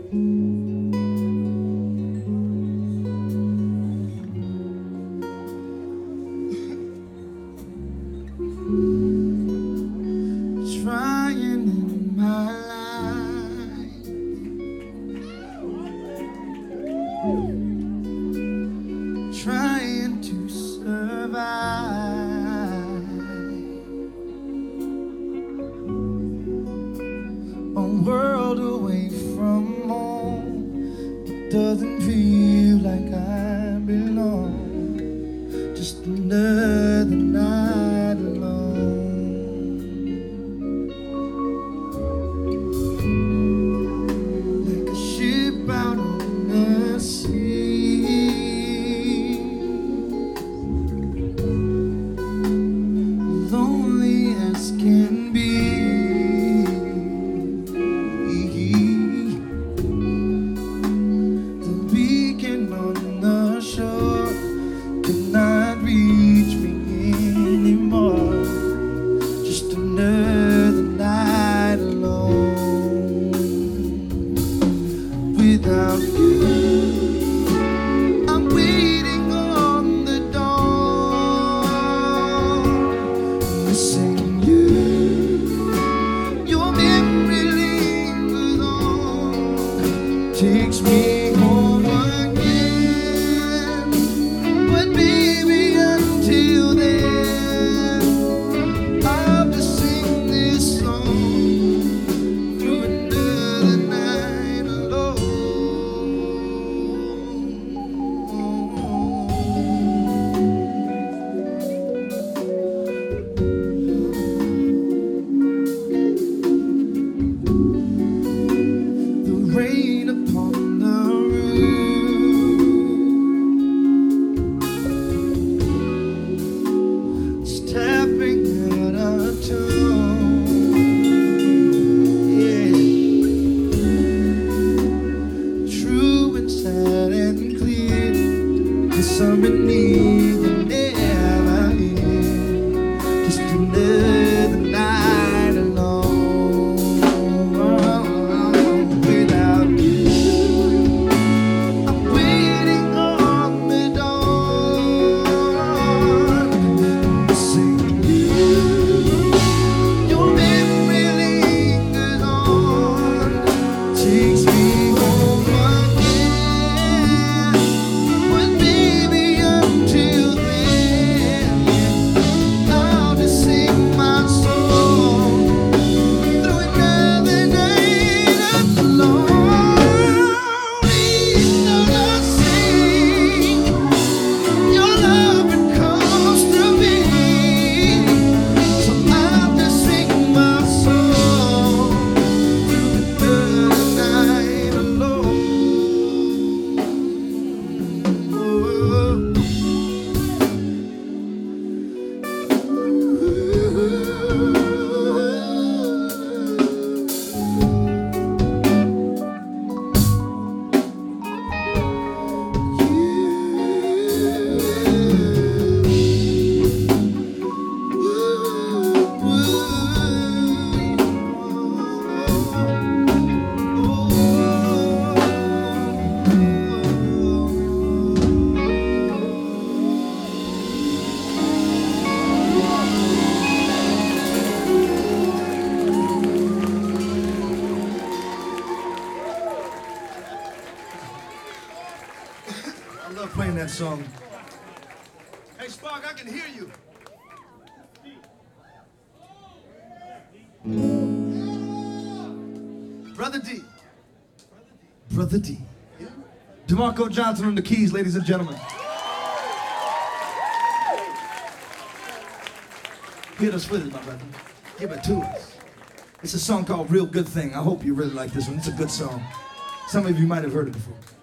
Trying in my life, trying to survive a world away from home. It doesn't feel like I belong. Just another night alone. Out on the sea, lonely as can be. The beacon on the shore cannot reach me anymore. Just another night alone. Without you, I'm waiting on the dawn, missing you. Your memory lingers on, takes me home again. But baby, until then, I'll just sing this song through another night alone. Rain upon the roof, it's tapping at our tune. Yeah, true and sad and clear. The summer need you never hear. Just another night alone. I love playing that song. Hey, Spark, I can hear you. Brother D. Brother D. DeMarco Johnson on the keys, ladies and gentlemen. Hit us with it, my brother. Give it to us. It's a song called Real Good Thing. I hope you really like this one. It's a good song. Some of you might have heard it before.